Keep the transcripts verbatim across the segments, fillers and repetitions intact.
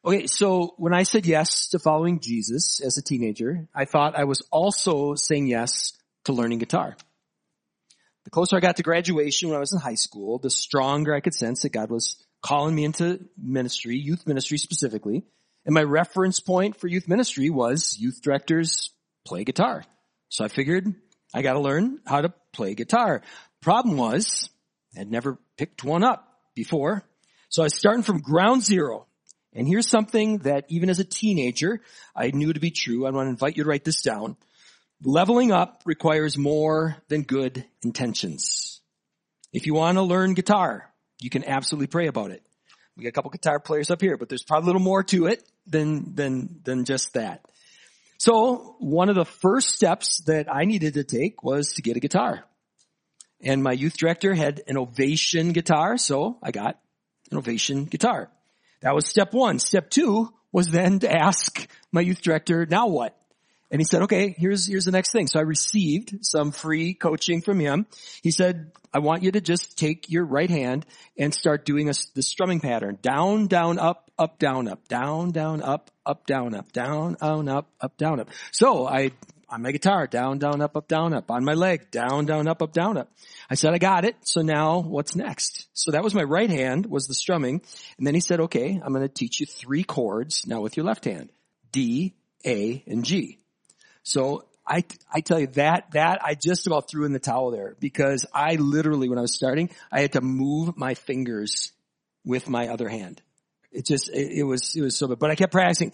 Okay, so when I said yes to following Jesus as a teenager, I thought I was also saying yes to learning guitar. The closer I got to graduation when I was in high school, the stronger I could sense that God was calling me into ministry, youth ministry specifically. And my reference point for youth ministry was youth directors play guitar. So I figured I got to learn how to play guitar. Problem was, I'd never picked one up before. So I was starting from ground zero. And here's something that even as a teenager, I knew to be true. I want to invite you to write this down. Leveling up requires more than good intentions. If you want to learn guitar, you can absolutely pray about it. We got a couple guitar players up here, but there's probably a little more to it than, than, than just that. So one of the first steps that I needed to take was to get a guitar. And my youth director had an Ovation guitar, so I got an Ovation guitar. That was step one. Step two was then to ask my youth director, now what? And he said, okay, here's, here's the next thing. So I received some free coaching from him. He said, I want you to just take your right hand and start doing a, the strumming pattern. Down, down, up, up, down, up, down, down, up, up, down, up, down, down, up, up, down, up. So I, on my guitar, down, down, up, up, down, up. On my leg, down, down, up, up, down, up. I said, I got it. So now what's next? So that was my right hand, was the strumming. And then he said, okay, I'm going to teach you three chords now with your left hand. D, A, and G. So I, I tell you that, that I just about threw in the towel there because I literally, when I was starting, I had to move my fingers with my other hand. It just, it, it was, it was so bad. But I kept practicing.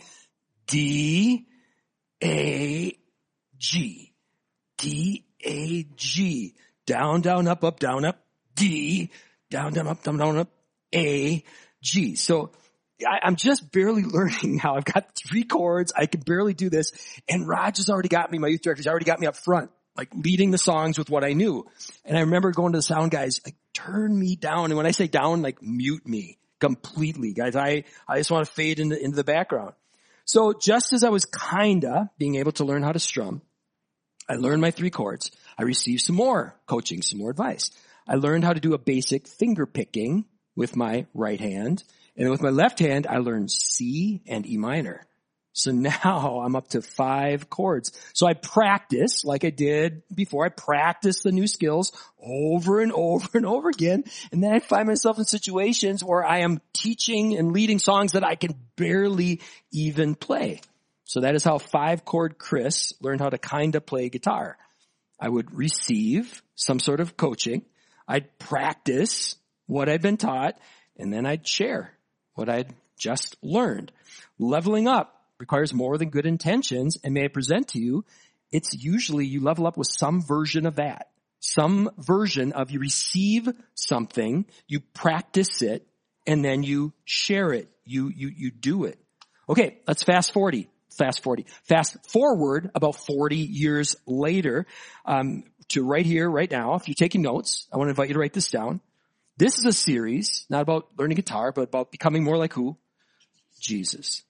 D, A, G. D, A, G. Down, down, up, up, down, up. D. Down, down, up, down, down, up. A, G. So I, I'm just barely learning now. I've got three chords. I can barely do this. And Raj has already got me, my youth director's already got me up front, like leading the songs with what I knew. And I remember going to the sound guys, like, turn me down. And when I say down, like, mute me completely. Guys, I, I just want to fade into, into the background. So just as I was kinda being able to learn how to strum, I learned my three chords. I received some more coaching, some more advice. I learned how to do a basic finger picking with my right hand. And with my left hand, I learned C and E minor. So now I'm up to five chords. So I practice like I did before. I practice the new skills over and over and over again. And then I find myself in situations where I am teaching and leading songs that I can barely even play. So that is how five chord Chris learned how to kind of play guitar. I would receive some sort of coaching. I'd practice what I'd been taught, and then I'd share what I'd just learned. Leveling up requires more than good intentions, and may I present to you, it's usually you level up with some version of that. Some version of you receive something, you practice it, and then you share it. You, you, you do it. Okay, let's fast forward. Fast forward. Fast forward about forty years later, um, to right here, right now. If you're taking notes, I want to invite you to write this down. This is a series, not about learning guitar, but about becoming more like who? Jesus.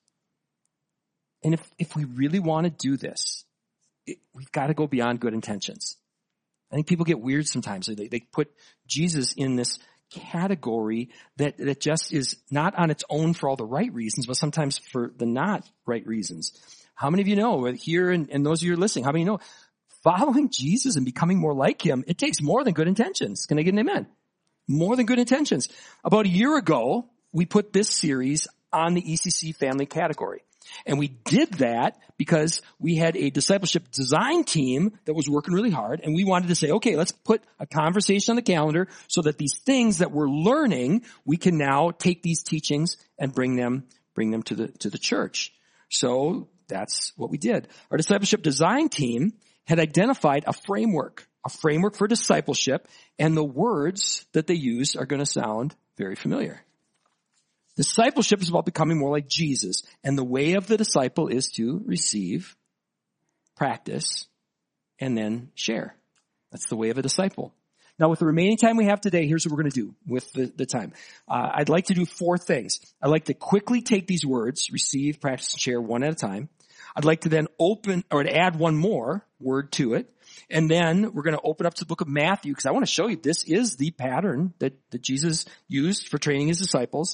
And if, if we really want to do this, it, we've got to go beyond good intentions. I think people get weird sometimes. They, they put Jesus in this category that, that just is not on its own for all the right reasons, but sometimes for the not right reasons. How many of you know, here and, and those of you who are listening, how many of you know following Jesus and becoming more like him, it takes more than good intentions. Can I get an amen? More than good intentions. About a year ago, we put this series on the E C C family category. And we did that because we had a discipleship design team that was working really hard, and we wanted to say, okay, let's put a conversation on the calendar so that these things that we're learning, we can now take these teachings and bring them, bring them to the, to the church. So that's what we did. Our discipleship design team had identified a framework, a framework for discipleship, and the words that they use are going to sound very familiar. Discipleship is about becoming more like Jesus, and the way of the disciple is to receive, practice, and then share. That's the way of a disciple. Now, with the remaining time we have today, here's what we're going to do with the, the time. Uh, I'd like to do four things. I'd like to quickly take these words, receive, practice, and share one at a time. I'd like to then open, or to add one more word to it. And then we're going to open up to the book of Matthew, because I want to show you this is the pattern that, that Jesus used for training his disciples.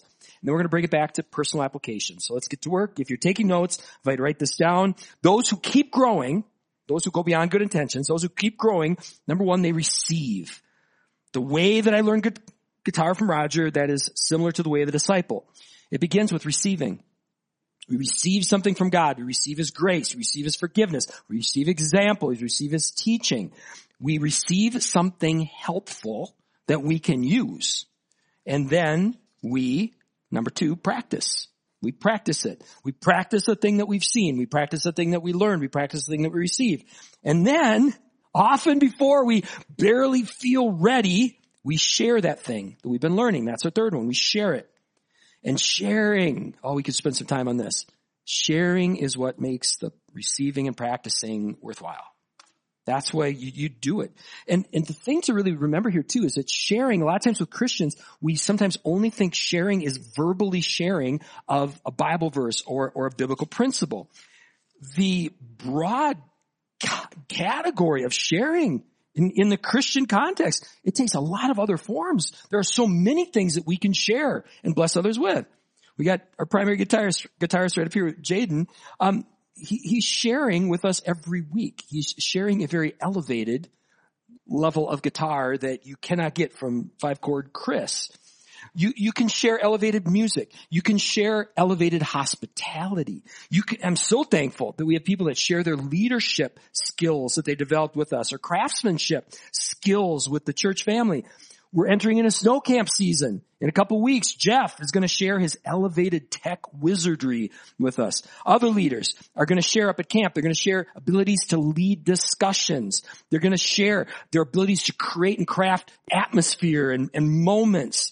then we're going to bring it back to personal application. So let's get to work. If you're taking notes, if I'd write this down, those who keep growing, those who go beyond good intentions, those who keep growing, number one, they receive. The way that I learned gu- guitar from Roger, that is similar to the way of the disciple. It begins with receiving. We receive something from God. We receive His grace. We receive His forgiveness. We receive example. We receive His teaching. We receive something helpful that we can use. And then we, number two, practice. We practice it. We practice the thing that we've seen. We practice the thing that we learned. We practice the thing that we received. And then, often before we barely feel ready, we share that thing that we've been learning. That's our third one. We share it. And sharing, oh, we could spend some time on this. Sharing is what makes the receiving and practicing worthwhile. That's why you, you do it. And, and the thing to really remember here too is that sharing, a lot of times with Christians, we sometimes only think sharing is verbally sharing of a Bible verse or, or a biblical principle. The broad ca- category of sharing In, in the Christian context, it takes a lot of other forms. There are so many things that we can share and bless others with. We got our primary guitarist, guitarist right up here, Jaden. Um, he, he's sharing with us every week. He's sharing a very elevated level of guitar that you cannot get from five-chord Chris. You, you can share elevated music. You can share elevated hospitality. You can, I'm so thankful that we have people that share their leadership skills that they developed with us or craftsmanship skills with the church family. We're entering in a snow camp season. In a couple weeks, Jeff is going to share his elevated tech wizardry with us. Other leaders are going to share up at camp. They're going to share abilities to lead discussions. They're going to share their abilities to create and craft atmosphere and, and moments.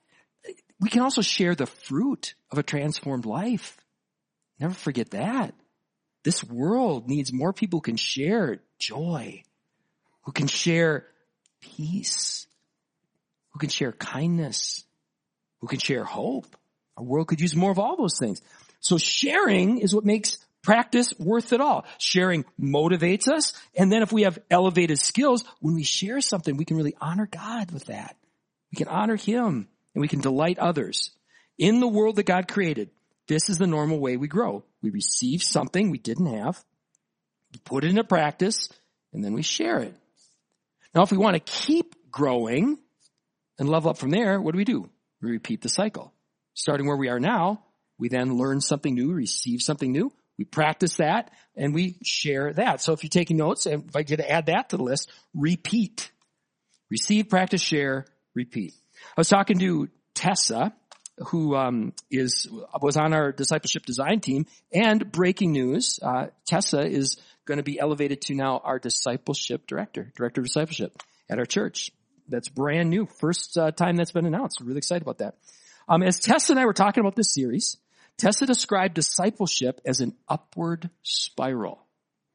We can also share the fruit of a transformed life. Never forget that. This world needs more people who can share joy, who can share peace, who can share kindness, who can share hope. Our world could use more of all those things. So sharing is what makes practice worth it all. Sharing motivates us. And then if we have elevated skills, when we share something, we can really honor God with that. We can honor Him. And we can delight others. In the world that God created, this is the normal way we grow. We receive something we didn't have, we put it into practice, and then we share it. Now, if we want to keep growing and level up from there, what do we do? We repeat the cycle. Starting where we are now, we then learn something new, receive something new, we practice that, and we share that. So if you're taking notes, and if I get to add that to the list, repeat. Receive, practice, share, repeat. I was talking to Tessa, who um, is was on our discipleship design team, and breaking news, uh, Tessa is going to be elevated to now our discipleship director, director of discipleship at our church. That's brand new. First uh, time that's been announced. We're really excited about that. Um, as Tessa and I were talking about this series, Tessa described discipleship as an upward spiral.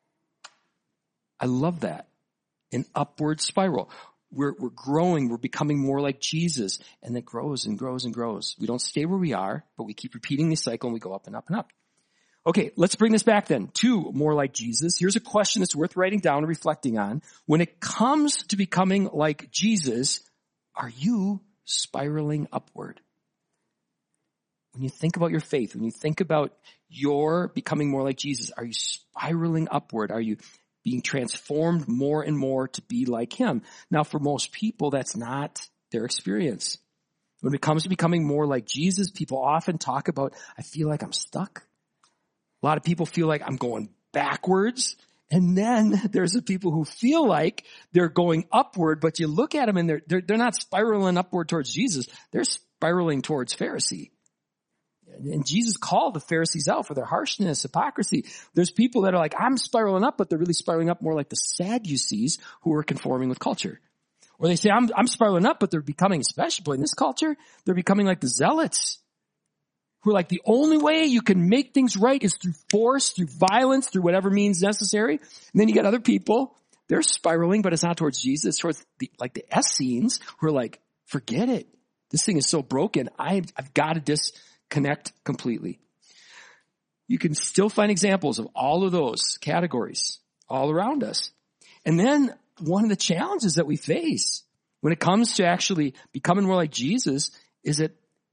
I love that. An upward spiral. We're, we're growing, we're becoming more like Jesus, and it grows and grows and grows. We don't stay where we are, but we keep repeating the cycle and we go up and up and up. Okay, let's bring this back then to more like Jesus. Here's a question that's worth writing down and reflecting on. When it comes to becoming like Jesus, are you spiraling upward? When you think about your faith, when you think about your becoming more like Jesus, are you spiraling upward? Are you being transformed more and more to be like Him? Now, for most people, that's not their experience. When it comes to becoming more like Jesus, people often talk about, I feel like I'm stuck. A lot of people feel like I'm going backwards. And then there's the people who feel like they're going upward, but you look at them and they're, they're, they're not spiraling upward towards Jesus. They're spiraling towards Pharisee. And Jesus called the Pharisees out for their harshness, hypocrisy. There's people that are like, I'm spiraling up, but they're really spiraling up more like the Sadducees who are conforming with culture. Or they say, I'm, I'm spiraling up, but they're becoming, especially in this culture, they're becoming like the Zealots, who are like, the only way you can make things right is through force, through violence, through whatever means necessary. And then you got other people, they're spiraling, but it's not towards Jesus, it's towards the, like the Essenes, who are like, forget it. This thing is so broken. I, I've got to disconnect completely. You can still find examples of all of those categories all around us. And then one of the challenges that we face when it comes to actually becoming more like Jesus is that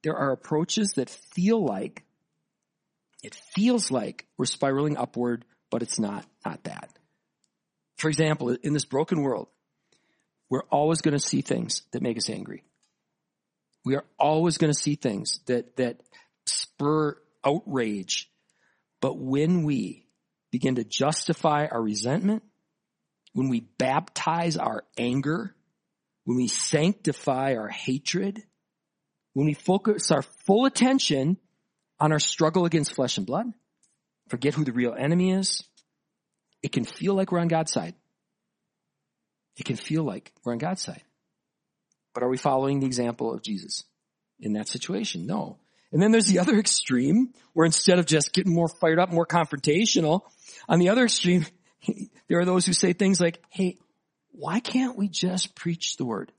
there are approaches that feel like, it feels like we're spiraling upward, but it's not, not that. For example, in this broken world, we're always going to see things that make us angry. We are always going to see things that, that spur outrage. But when we begin to justify our resentment, when we baptize our anger, when we sanctify our hatred, when we focus our full attention on our struggle against flesh and blood, forget who the real enemy is, it can feel like we're on God's side. It can feel like we're on God's side. But are we following the example of Jesus in that situation? No. And then there's the other extreme where instead of just getting more fired up, more confrontational, on the other extreme, there are those who say things like, hey, why can't we just preach the word?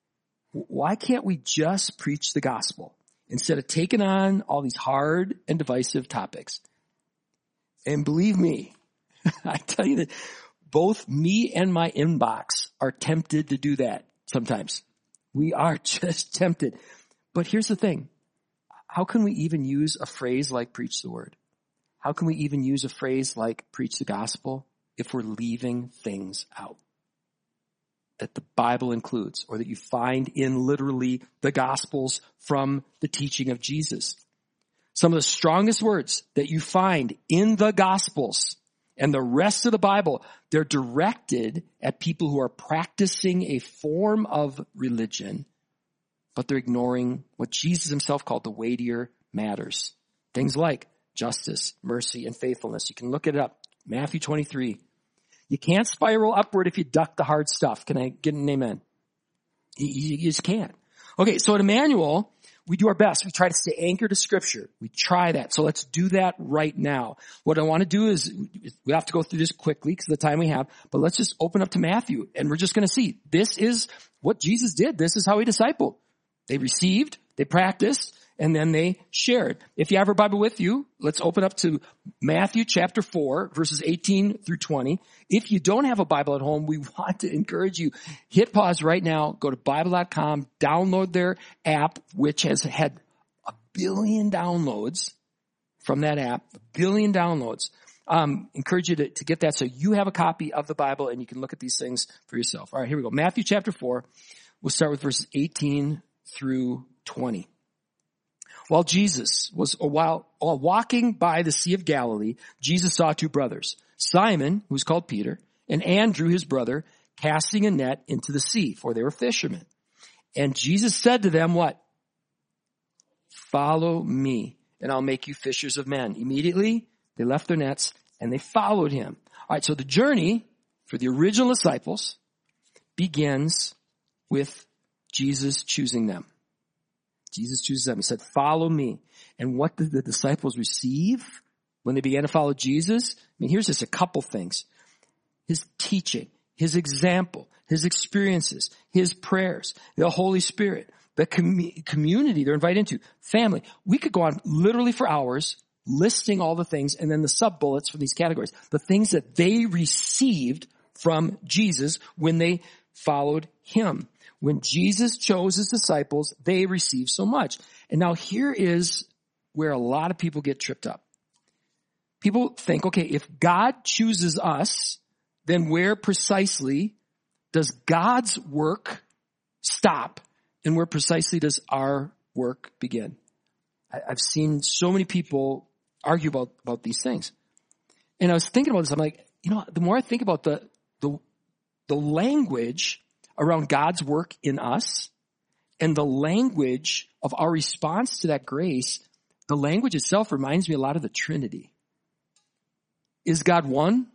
Why can't we just preach the gospel instead of taking on all these hard and divisive topics? And believe me, I tell you that both me and my inbox are tempted to do that sometimes. We are just tempted. But here's the thing. How can we even use a phrase like preach the word? How can we even use a phrase like preach the gospel if we're leaving things out that the Bible includes or that you find in literally the gospels from the teaching of Jesus? Some of the strongest words that you find in the gospels and the rest of the Bible, they're directed at people who are practicing a form of religion, but they're ignoring what Jesus himself called the weightier matters. Things like justice, mercy, and faithfulness. You can look it up. Matthew twenty-three. You can't spiral upward if you duck the hard stuff. Can I get an amen? You, you just can't. Okay, so at Emmanuel, we do our best. We try to stay anchored to Scripture. We try that. So let's do that right now. What I want to do is, we have to go through this quickly because of the time we have, but let's just open up to Matthew and we're just going to see. This is what Jesus did. This is how he discipled. They received, they practiced, and then they shared. If you have your Bible with you, let's open up to Matthew chapter four, verses eighteen through twenty. If you don't have a Bible at home, we want to encourage you. Hit pause right now, go to Bible dot com, download their app, which has had a billion downloads from that app, a billion downloads. Um, encourage you to, to get that so you have a copy of the Bible and you can look at these things for yourself. All right, here we go. Matthew chapter four. We'll start with verses eighteen through twenty. While Jesus was, while, while walking by the Sea of Galilee, Jesus saw two brothers, Simon, who was called Peter, and Andrew, his brother, casting a net into the sea, for they were fishermen. And Jesus said to them, what? Follow me, and I'll make you fishers of men. Immediately, they left their nets, and they followed him. All right, so the journey for the original disciples begins with Jesus choosing them. Jesus chooses them. He said, follow me. And what did the disciples receive when they began to follow Jesus? I mean, here's just a couple things. His teaching, his example, his experiences, his prayers, the Holy Spirit, the com- community they're invited into, family. We could go on literally for hours listing all the things and then the sub-bullets from these categories. The things that they received from Jesus when they followed him. When Jesus chose his disciples, they received so much. And now here is where a lot of people get tripped up. People think, okay, if God chooses us, then where precisely does God's work stop and where precisely does our work begin? I've seen so many people argue about, about these things. And I was thinking about this. I'm like, you know, the more I think about the, the, the language around God's work in us and the language of our response to that grace, the language itself reminds me a lot of the Trinity. Is God one?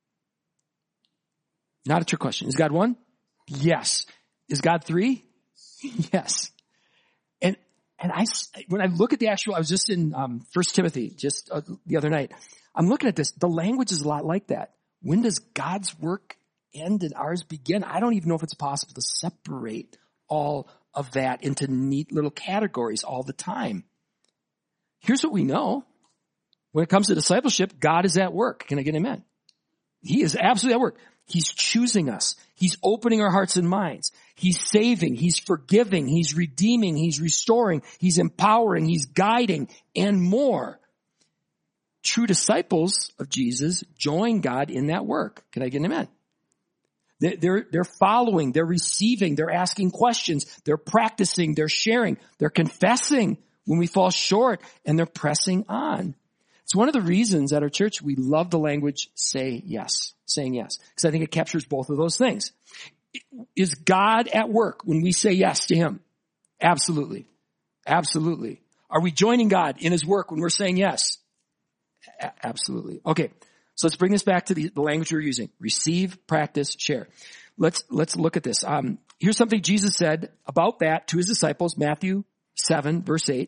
Not a trick question. Is God one? Yes. Is God three? Yes. And and I when I look at the actual, I was just in um, First Timothy just uh, the other night. I'm looking at this. The language is a lot like that. When does God's work end and ours begin? I don't even know if it's possible to separate all of that into neat little categories all the time. Here's what we know. When it comes to discipleship, God is at work. Can I get an amen? He is absolutely at work. He's choosing us. He's opening our hearts and minds. He's saving, he's forgiving, he's redeeming, he's restoring, he's empowering, he's guiding, and more. True disciples of Jesus join God in that work. Can I get an amen? They're, they're following, they're receiving, they're asking questions, they're practicing, they're sharing, they're confessing when we fall short, and they're pressing on. It's one of the reasons at our church we love the language say yes, saying yes, because I think it captures both of those things. Is God at work when we say yes to him? Absolutely. Absolutely. Are we joining God in his work when we're saying yes? A- absolutely. Okay. So let's bring this back to the, the language we're using. Receive, practice, share. Let's, let's look at this. Um, here's something Jesus said about that to his disciples, Matthew seven, verse eight.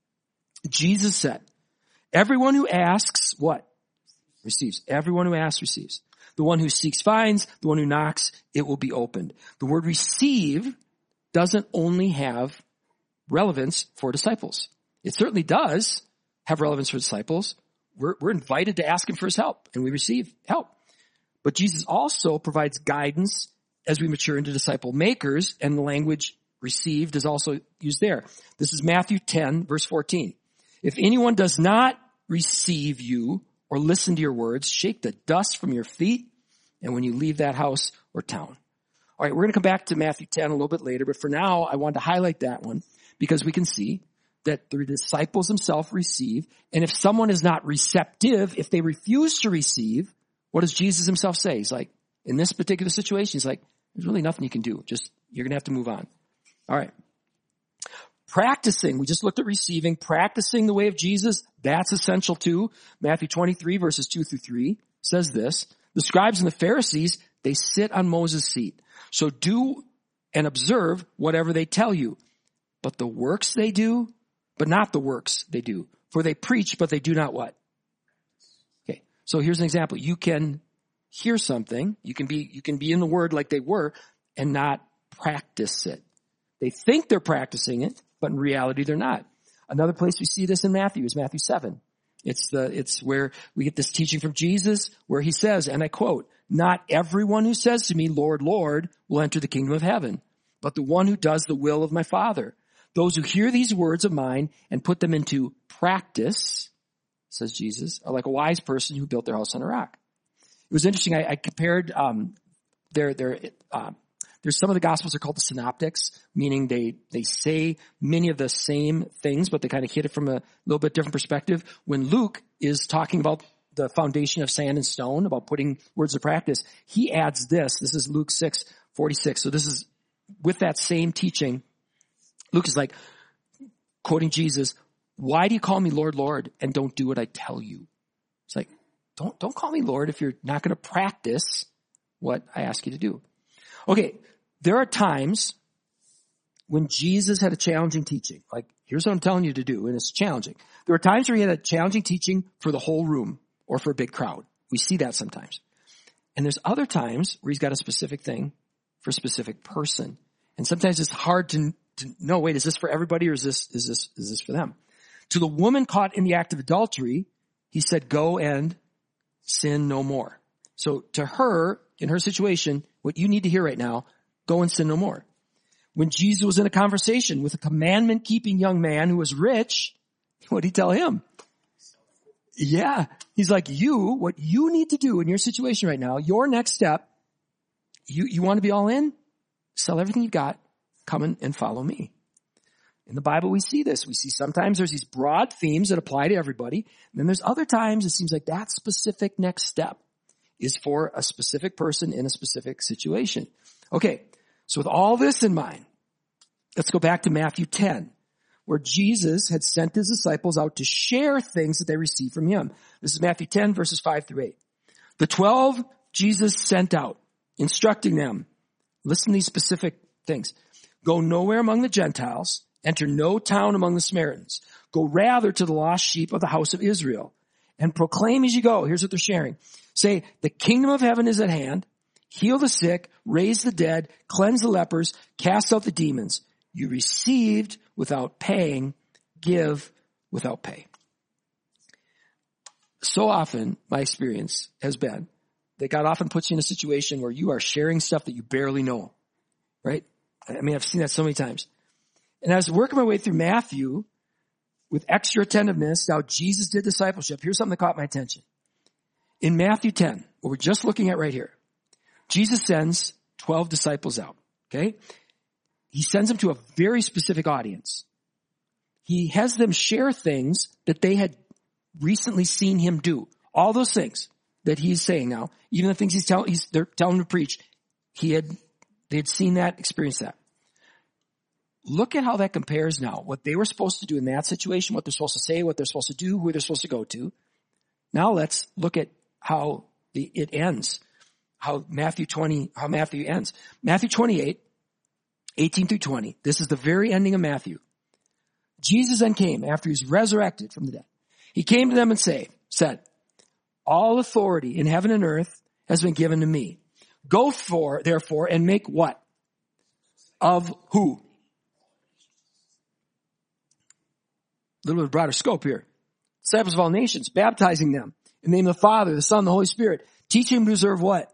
Jesus said, everyone who asks, what? Receives. Everyone who asks, receives. The one who seeks finds, the one who knocks, it will be opened. The word receive doesn't only have relevance for disciples. It certainly does have relevance for disciples. We're, we're invited to ask him for his help, and we receive help. But Jesus also provides guidance as we mature into disciple makers, and the language received is also used there. This is Matthew ten, verse fourteen. If anyone does not receive you or listen to your words, shake the dust from your feet, and when you leave that house or town. All right, we're going to come back to Matthew ten a little bit later, but for now, I wanted to highlight that one because we can see that the disciples themselves receive. And if someone is not receptive, if they refuse to receive, what does Jesus himself say? He's like, in this particular situation, he's like, there's really nothing you can do. Just, you're going to have to move on. All right. Practicing. We just looked at receiving. Practicing the way of Jesus. That's essential too. Matthew twenty-three verses two through three says this. The scribes and the Pharisees, they sit on Moses' seat. So do and observe whatever they tell you. But the works they do, but not the works they do. For they preach, but they do not what? Okay. So here's an example. You can hear something. You can be, you can be in the word like they were and not practice it. They think they're practicing it, but in reality they're not. Another place we see this in Matthew is Matthew seven. It's the, it's where we get this teaching from Jesus where he says, and I quote, not everyone who says to me, Lord, Lord, will enter the kingdom of heaven, but the one who does the will of my Father. Those who hear these words of mine and put them into practice, says Jesus, are like a wise person who built their house on a rock. It was interesting. I, I compared, um, their, their, uh, there's some of the gospels are called the synoptics, meaning they, they say many of the same things, but they kind of hit it from a little bit different perspective. When Luke is talking about the foundation of sand and stone, about putting words to practice, he adds this. This is Luke six forty-six. So this is with that same teaching. Luke is like, quoting Jesus, why do you call me Lord, Lord, and don't do what I tell you? It's like, don't, don't call me Lord if you're not going to practice what I ask you to do. Okay, there are times when Jesus had a challenging teaching. Like, here's what I'm telling you to do, and it's challenging. There are times where he had a challenging teaching for the whole room or for a big crowd. We see that sometimes. And there's other times where he's got a specific thing for a specific person. And sometimes it's hard to to know, wait, is this for everybody or is this, is this, is this for them? To the woman caught in the act of adultery, he said, go and sin no more. So to her, in her situation, what you need to hear right now, go and sin no more. When Jesus was in a conversation with a commandment-keeping young man who was rich, what did he tell him? Yeah. He's like, you, what you need to do in your situation right now, your next step, you, you want to be all in? Sell everything you've got. Come in and follow me. In the Bible, we see this. We see sometimes there's these broad themes that apply to everybody. And then there's other times it seems like that specific next step is for a specific person in a specific situation. Okay, so with all this in mind, let's go back to Matthew ten, where Jesus had sent his disciples out to share things that they received from him. This is Matthew ten, verses five through eight. The twelve Jesus sent out, instructing them, listen to these specific things. Go nowhere among the Gentiles, enter no town among the Samaritans. Go rather to the lost sheep of the house of Israel and proclaim as you go. Here's what they're sharing. Say, the kingdom of heaven is at hand. Heal the sick, raise the dead, cleanse the lepers, cast out the demons. You received without paying, give without pay. So often, my experience has been that God often puts you in a situation where you are sharing stuff that you barely know, right? I mean, I've seen that so many times. And I was working my way through Matthew with extra attentiveness, how Jesus did discipleship. Here's something that caught my attention. In Matthew ten, what we're just looking at right here, Jesus sends twelve disciples out, okay? He sends them to a very specific audience. He has them share things that they had recently seen him do. All those things that he's saying now, even the things he's telling, he's, they're telling him to preach, he had, they had seen that, experienced that. Look at how that compares now. What they were supposed to do in that situation, what they're supposed to say, what they're supposed to do, who they're supposed to go to. Now let's look at how the, it ends. How Matthew twenty, how Matthew ends. Matthew twenty-eight, eighteen through twenty. This is the very ending of Matthew. Jesus then came after he's resurrected from the dead. He came to them and say, said, all authority in heaven and earth has been given to me. Go for, therefore, and make what? Of who? A little bit broader scope here. Disciples of all nations, baptizing them in the name of the Father, the Son, and the Holy Spirit. Teaching them to observe what?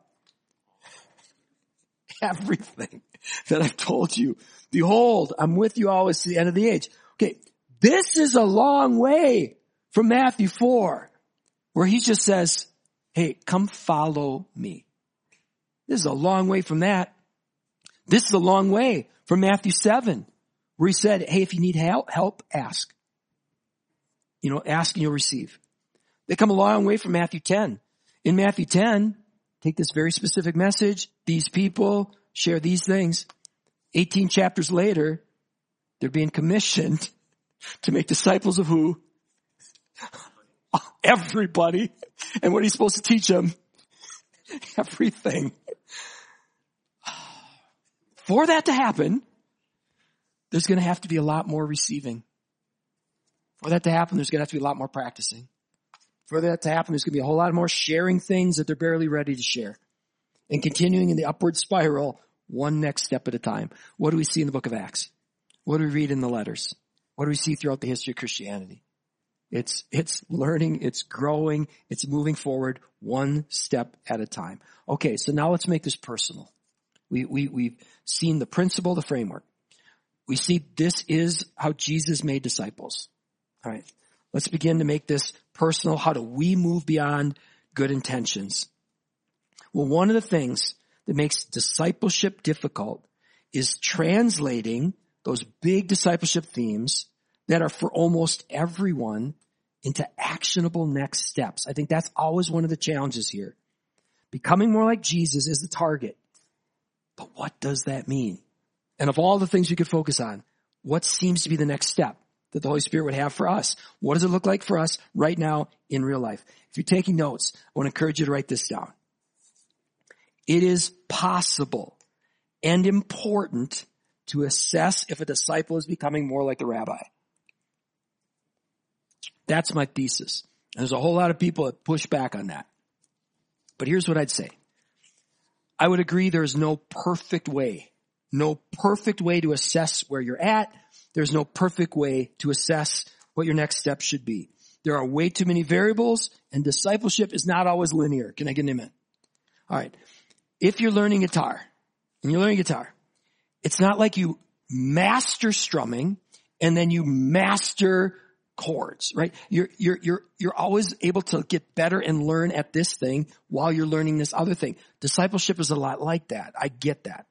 Everything that I've told you. Behold, I'm with you always to the end of the age. Okay, this is a long way from Matthew four, where he just says, hey, come follow me. This is a long way from that. This is a long way from Matthew seven, where he said, hey, if you need help, help, ask. You know, ask and you'll receive. They come a long way from Matthew ten. In Matthew ten, take this very specific message, these people share these things. eighteen chapters later, they're being commissioned to make disciples of who? Everybody. And what are you supposed to teach them? Everything. For that to happen, there's going to have to be a lot more receiving. For that to happen, there's going to have to be a lot more practicing. For that to happen, there's going to be a whole lot more sharing things that they're barely ready to share. And continuing in the upward spiral, one next step at a time. What do we see in the book of Acts? What do we read in the letters? What do we see throughout the history of Christianity? It's, it's learning, it's growing, it's moving forward one step at a time. Okay, so now let's make this personal. We, we, we've seen the principle, the framework. We see this is how Jesus made disciples. All right, let's begin to make this personal. How do we move beyond good intentions? Well, one of the things that makes discipleship difficult is translating those big discipleship themes that are for almost everyone into actionable next steps. I think that's always one of the challenges here. Becoming more like Jesus is the target. But what does that mean? And of all the things we could focus on, what seems to be the next step that the Holy Spirit would have for us? What does it look like for us right now in real life? If you're taking notes, I want to encourage you to write this down. It is possible and important to assess if a disciple is becoming more like the rabbi. That's my thesis. There's a whole lot of people that push back on that. But here's what I'd say. I would agree there's no perfect way, no perfect way to assess where you're at. There's no perfect way to assess what your next step should be. There are way too many variables, and discipleship is not always linear. Can I get an amen? All right. If you're learning guitar, and you're learning guitar, it's not like you master strumming and then you master chords, right? You're, you're, you're, you're always able to get better and learn at this thing while you're learning this other thing. Discipleship is a lot like that. I get that.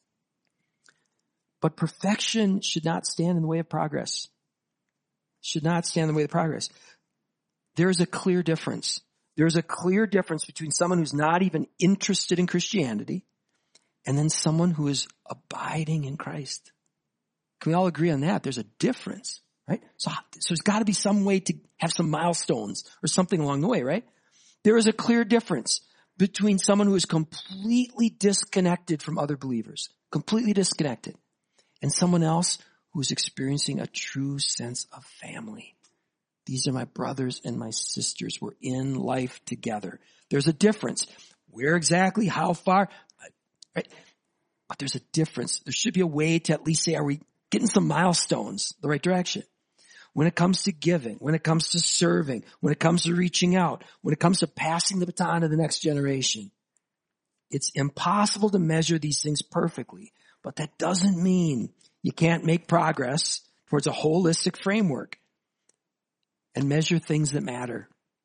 But perfection should not stand in the way of progress. Should not stand in the way of progress. There's a clear difference. There's a clear difference between someone who's not even interested in Christianity and then someone who is abiding in Christ. Can we all agree on that? There's a difference, right? So, so there's got to be some way to have some milestones or something along the way, right? There is a clear difference between someone who is completely disconnected from other believers, completely disconnected, and someone else who's experiencing a true sense of family. These are my brothers and my sisters. We're in life together. There's a difference. Where exactly? How far? Right? But there's a difference. There should be a way to at least say, are we getting some milestones the right direction? When it comes to giving, when it comes to serving, when it comes to reaching out, when it comes to passing the baton to the next generation, it's impossible to measure these things perfectly. But that doesn't mean you can't make progress towards a holistic framework and measure things that matter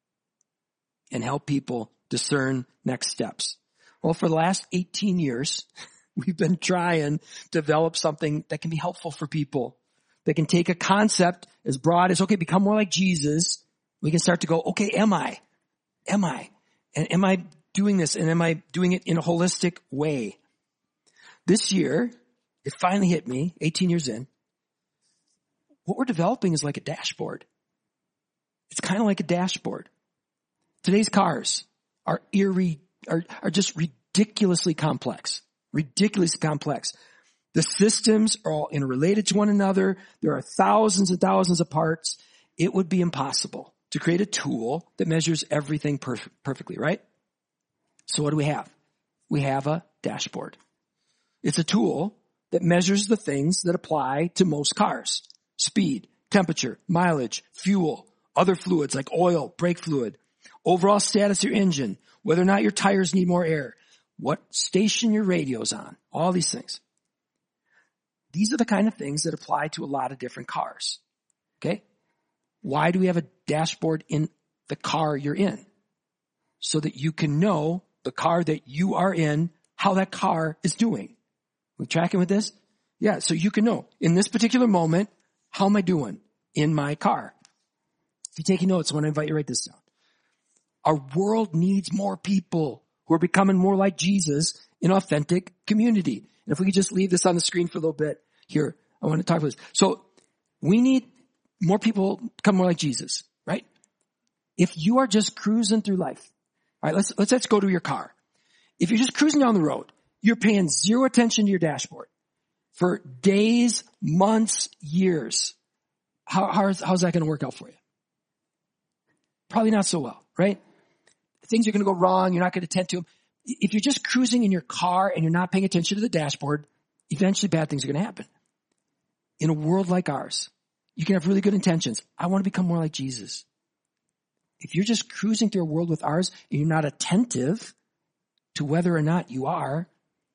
and help people discern next steps. Well, for the last eighteen years, we've been trying to develop something that can be helpful for people. That can take a concept as broad as, okay, become more like Jesus. We can start to go, okay, am I? Am I? And am I doing this? And am I doing it in a holistic way? This year, it finally hit me, eighteen years in. What we're developing is like a dashboard. It's kind of like a dashboard. Today's cars are eerie, are, are just ridiculously complex. Ridiculously complex. The systems are all interrelated to one another. There are thousands and thousands of parts. It would be impossible to create a tool that measures everything perf- perfectly, right? So what do we have? We have a dashboard. It's a tool that measures the things that apply to most cars. Speed, temperature, mileage, fuel, other fluids like oil, brake fluid, overall status of your engine, whether or not your tires need more air, what station your radio's on, all these things. These are the kind of things that apply to a lot of different cars. Okay? Why do we have a dashboard in the car you're in? So that you can know the car that you are in, how that car is doing. We tracking with this? Yeah, so you can know, in this particular moment, how am I doing in my car? If you're taking notes, I want to invite you to write this down. Our world needs more people who are becoming more like Jesus in authentic community. And if we could just leave this on the screen for a little bit here, I want to talk about this. So we need more people become more like Jesus, right? If you are just cruising through life, all right, let's, let's, let's go to your car. If you're just cruising down the road, you're paying zero attention to your dashboard for days, months, years. How, how's, how's that going to work out for you? Probably not so well, right? Things are going to go wrong. You're not going to attend to them. If you're just cruising in your car and you're not paying attention to the dashboard, eventually bad things are going to happen. In a world like ours, you can have really good intentions. I want to become more like Jesus. If you're just cruising through a world with ours and you're not attentive to whether or not you are,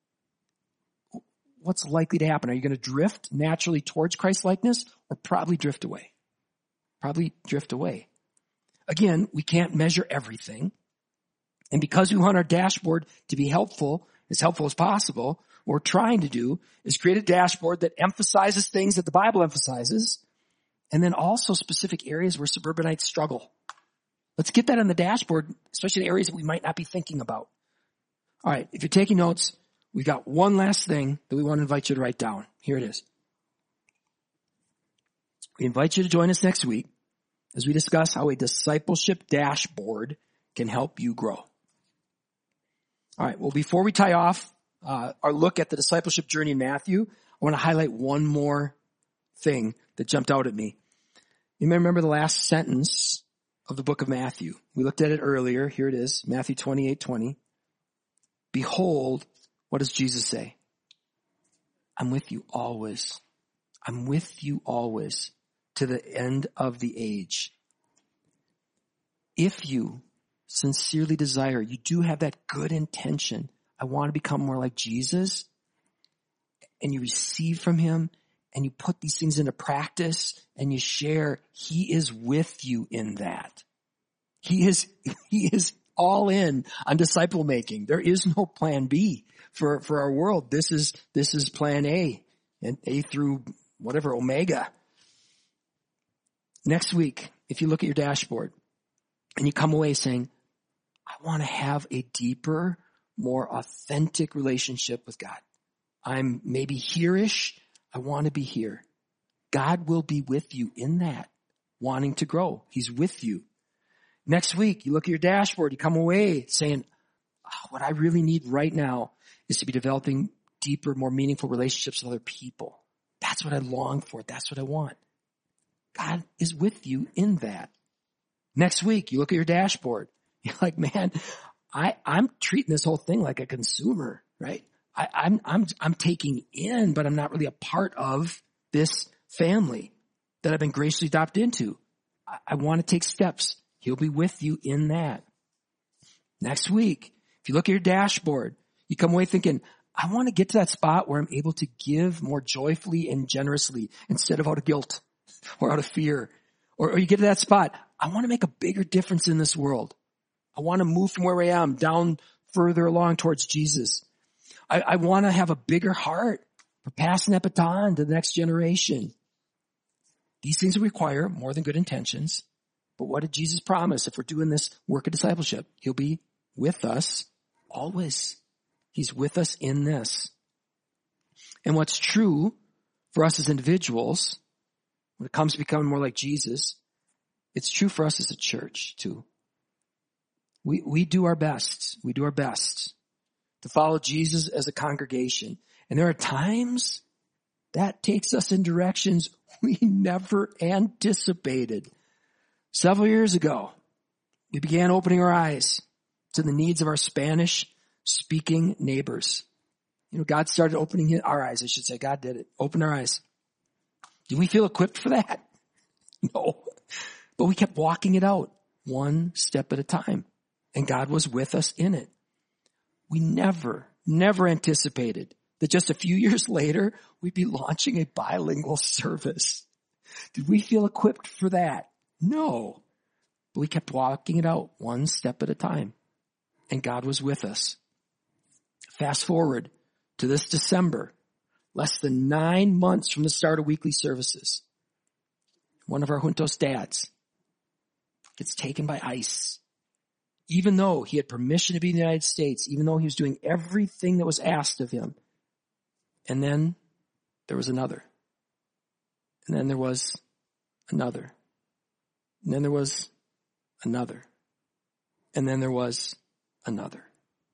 what's likely to happen? Are you going to drift naturally towards Christ-likeness or probably drift away? Probably drift away. Again, we can't measure everything. And because we want our dashboard to be helpful, as helpful as possible, what we're trying to do is create a dashboard that emphasizes things that the Bible emphasizes, and then also specific areas where suburbanites struggle. Let's get that on the dashboard, especially the areas that we might not be thinking about. All right, if you're taking notes, we've got one last thing that we want to invite you to write down. Here it is. We invite you to join us next week as we discuss how a discipleship dashboard can help you grow. All right, well, before we tie off uh, our look at the discipleship journey in Matthew, I want to highlight one more thing that jumped out at me. You may remember the last sentence of the book of Matthew. We looked at it earlier. Here it is, Matthew twenty-eight twenty. Behold, what does Jesus say? I'm with you always. I'm with you always to the end of the age. If you sincerely desire, you do have that good intention, I want to become more like Jesus, and you receive from him, and you put these things into practice, and you share, he is with you in that. He is, he is all in on disciple making. There is no plan B for, for our world. This is, this is plan A, and A through whatever, Omega. Next week, if you look at your dashboard and you come away saying, I want to have a deeper, more authentic relationship with God. I'm maybe here-ish. I want to be here. God will be with you in that, wanting to grow. He's with you. Next week, you look at your dashboard, you come away saying, oh, what I really need right now is to be developing deeper, more meaningful relationships with other people. That's what I long for. That's what I want. God is with you in that. Next week, you look at your dashboard. You're like, man, I, I'm treating this whole thing like a consumer, right? I, I'm, I'm, I'm taking in, but I'm not really a part of this family that I've been graciously adopted into. I, I want to take steps. He'll be with you in that. Next week, if you look at your dashboard, you come away thinking, I want to get to that spot where I'm able to give more joyfully and generously instead of out of guilt or out of fear. Or, or you get to that spot, I want to make a bigger difference in this world. I want to move from where I am down further along towards Jesus. I, I want to have a bigger heart for passing that baton to the next generation. These things require more than good intentions. But what did Jesus promise? If we're doing this work of discipleship, he'll be with us always. He's with us in this. And what's true for us as individuals, when it comes to becoming more like Jesus, it's true for us as a church too. We, we do our best. We do our best to follow Jesus as a congregation. And there are times that takes us in directions we never anticipated. Several years ago, we began opening our eyes to the needs of our Spanish-speaking neighbors. You know, God started opening our eyes. I should say God did it. Opened our eyes. Did we feel equipped for that? No. But we kept walking it out one step at a time. And God was with us in it. We never, never anticipated that just a few years later, we'd be launching a bilingual service. Did we feel equipped for that? No. But we kept walking it out one step at a time. And God was with us. Fast forward to this December, less than nine months from the start of weekly services. One of our Juntos dads gets taken by ICE. Even though he had permission to be in the United States, even though he was doing everything that was asked of him. And then there was another. And then there was another. And then there was another. And then there was another.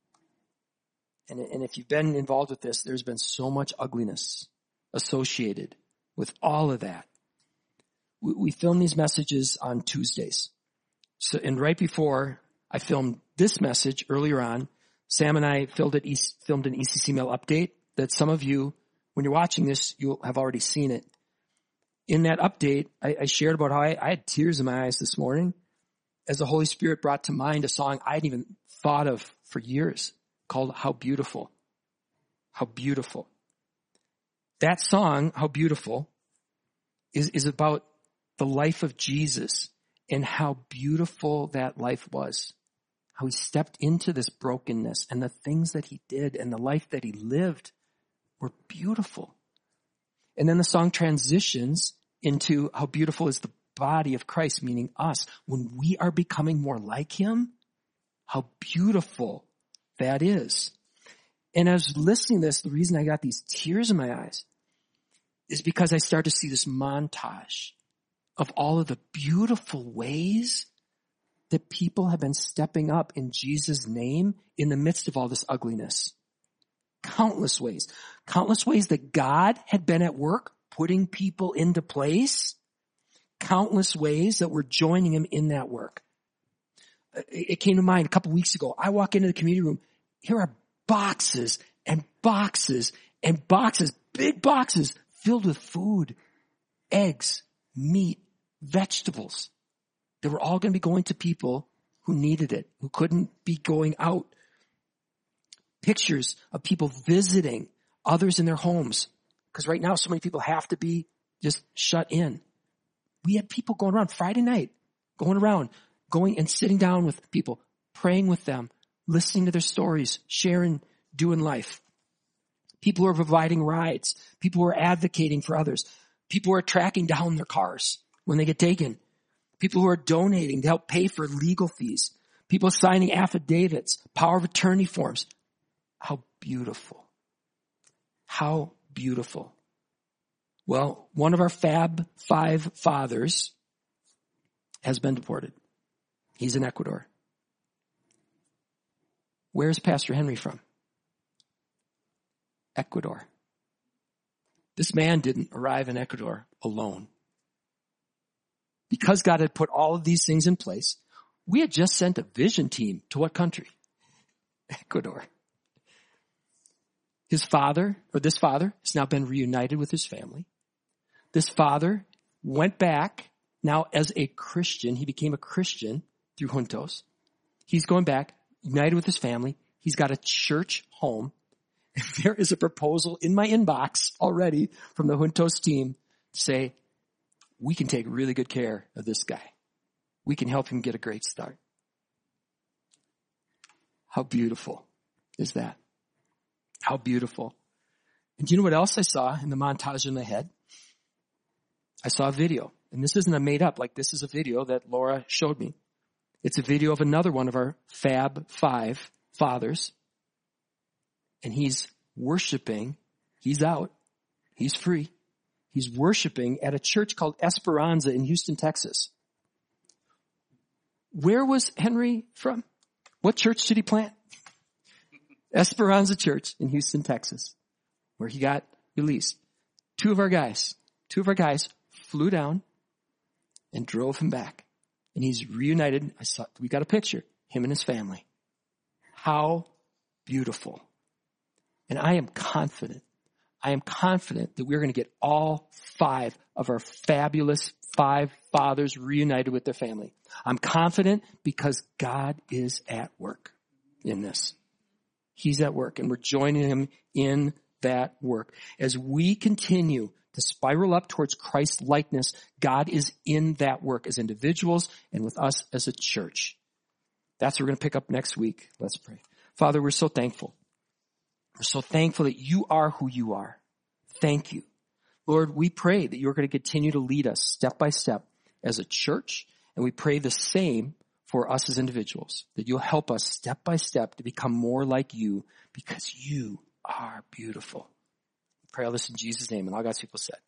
And, and if you've been involved with this, there's been so much ugliness associated with all of that. We, we film these messages on Tuesdays. So, and right before I filmed this message earlier on, Sam and I filmed, it, filmed an E C C Mail update that some of you, when you're watching this, you'll have already seen it. In that update, I, I shared about how I, I had tears in my eyes this morning as the Holy Spirit brought to mind a song I hadn't even thought of for years called How Beautiful. How Beautiful. That song, How Beautiful, is, is about the life of Jesus and how beautiful that life was. How he stepped into this brokenness and the things that he did and the life that he lived were beautiful. And then the song transitions into how beautiful is the body of Christ, meaning us. When we are becoming more like him, how beautiful that is. And as I was listening to this, the reason I got these tears in my eyes is because I started to see this montage of all of the beautiful ways that people have been stepping up in Jesus' name in the midst of all this ugliness. Countless ways. Countless ways that God had been at work putting people into place. Countless ways that we're joining him in that work. It came to mind a couple weeks ago. I walk into the community room. Here are boxes and boxes and boxes, big boxes filled with food, eggs, meat, vegetables. They were all going to be going to people who needed it, who couldn't be going out. Pictures of people visiting others in their homes. Because right now so many people have to be just shut in. We had people going around Friday night, going around, going and sitting down with people, praying with them, listening to their stories, sharing, doing life. People who are providing rides. People who are advocating for others. People who are tracking down their cars when they get taken. People who are donating to help pay for legal fees. People signing affidavits, power of attorney forms. How beautiful. How beautiful. Well, one of our Fab Five fathers has been deported. He's in Ecuador. Where's Pastor Henry from? Ecuador. This man didn't arrive in Ecuador alone. Because God had put all of these things in place, we had just sent a vision team to what country? Ecuador. His father, or this father, has now been reunited with his family. This father went back, now as a Christian. He became a Christian through Juntos. He's going back, united with his family. He's got a church home. There is a proposal in my inbox already from the Juntos team to say, we can take really good care of this guy. We can help him get a great start. How beautiful is that? How beautiful. And do you know what else I saw in the montage in the head? I saw a video. And this isn't a made up, like this is a video that Laura showed me. It's a video of another one of our Fab Five fathers. And he's worshiping. He's out. He's free. He's worshiping at a church called Esperanza in Houston, Texas. Where was Henry from? What church did he plant? Esperanza Church in Houston, Texas, where he got released. Two of our guys, two of our guys flew down and drove him back. And he's reunited. I saw, we got a picture, him and his family. How beautiful. And I am confident, I am confident that we're going to get all five of our fabulous five fathers reunited with their family. I'm confident because God is at work in this. He's at work, and we're joining him in that work. As we continue to spiral up towards Christ's likeness, God is in that work as individuals and with us as a church. That's what we're going to pick up next week. Let's pray. Father, we're so thankful. We're so thankful that you are who you are. Thank you. Lord, we pray that you're going to continue to lead us step by step as a church, and we pray the same for us as individuals, that you'll help us step by step to become more like you because you are beautiful. We pray all this in Jesus' name, and all God's people said.